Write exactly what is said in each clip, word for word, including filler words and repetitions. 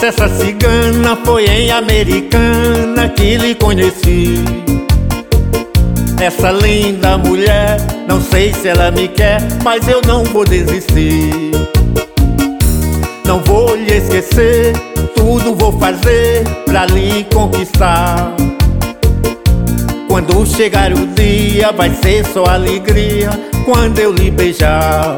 esqueça essa cigana, foi em Americana que lhe conheci. Essa linda mulher, não sei se ela me quer, mas eu não vou desistir. Não vou lhe esquecer, tudo vou fazer pra lhe conquistar. Quando chegar o dia, vai ser só alegria quando eu lhe beijar.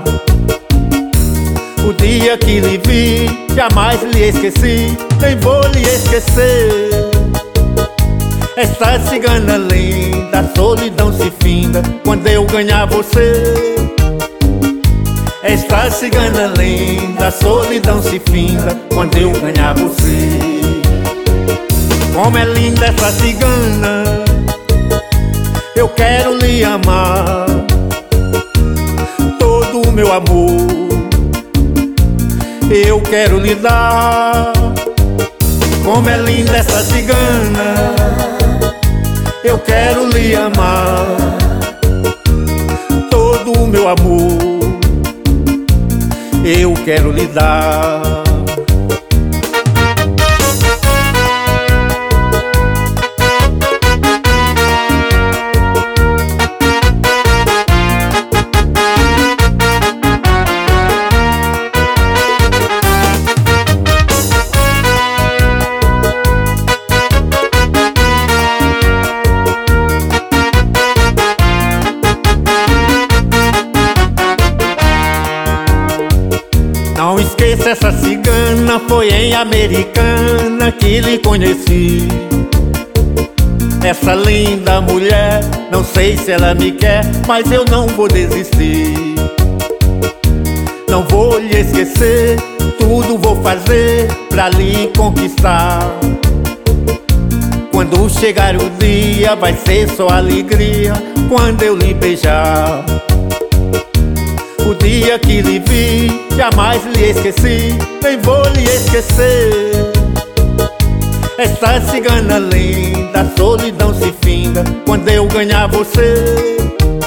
O dia que lhe vi, jamais lhe esqueci, nem vou lhe esquecer. Essa cigana linda, a solidão se finda quando eu ganhar você. Essa cigana linda, a solidão se finda quando eu ganhar você. Como é linda essa cigana, eu quero lhe amar. Todo o meu amor eu quero lhe dar. Como é linda essa cigana, eu quero lhe amar. Todo o meu amor eu quero lhe dar. Não esqueça essa cigana, foi em Americana que lhe conheci. Essa linda mulher, não sei se ela me quer, mas eu não vou desistir. Não vou lhe esquecer, tudo vou fazer pra lhe conquistar. Quando chegar o dia, vai ser só alegria quando eu lhe beijar. O dia que lhe vi, jamais lhe esqueci, nem vou lhe esquecer. Essa cigana linda, a solidão se finda quando eu ganhar você.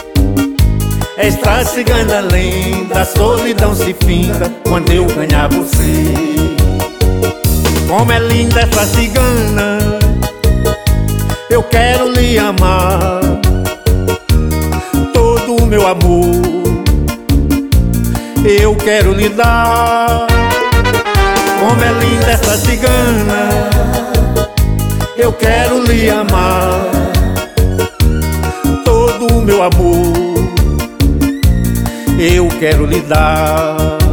Essa cigana linda, a solidão se finda quando eu ganhar você. Como é linda essa cigana, eu quero lhe amar. Todo o meu amor eu quero lhe dar. Como é linda essa cigana, eu quero lhe amar. Todo o meu amor eu quero lhe dar.